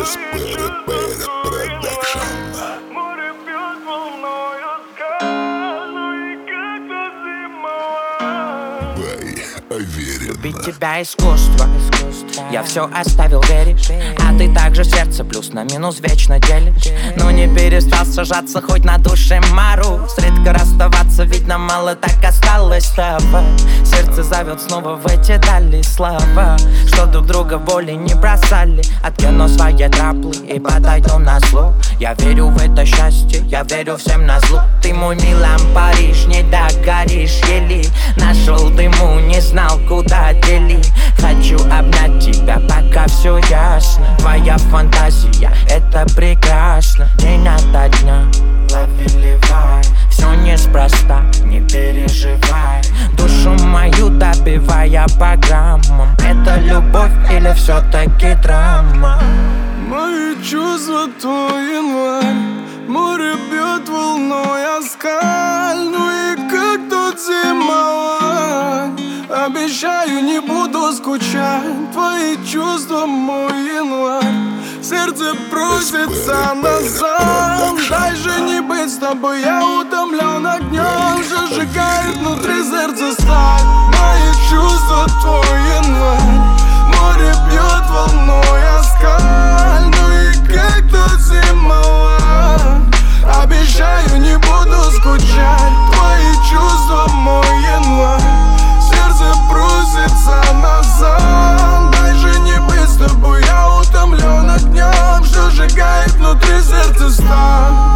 Море бьет волною скальную, и как-то зимой. Любить тебя искусство. Я все оставил, веришь? А ты также сердце плюс на минус вечно делишь. Но не перестал сажаться хоть на душе мороз. Редко расставаться, ведь нам мало так осталось с тобой. Сердце зовет снова в эти дали слова, что друг друга боли не бросали. Откину свои траплы и подойду на зло. Я верю в это счастье, я верю всем на зло. Ты мой Милан, Париж, не догоришь еле. Нашел дыму, не знал куда делить. Хочу обнять тебя, пока все ясно. Твоя фантазия, это прекрасно. День ото дня, лови вай. Все неспроста, не переживай. Душу мою добивая по граммам. Это любовь или все-таки драма? Мои чувства твой январь. Море бьет волной о скаль. Ну и как тут зимовать? Обещаю, не буду скучать. Твои чувства мой январь. Сердце просится назад. Дай же не быть с тобой, я утомлен огнем. Зажигает внутри сердца сталь. Мои чувства твой январь. Море бьет волной о скаль. Ну и как тут зимовать? Обещаю, не буду скучать. Твои чувства мой январь. Сердце просится назад. Дай же не быть с тобой, я утомлен огнем. Что сжигает внутри сердца сталь.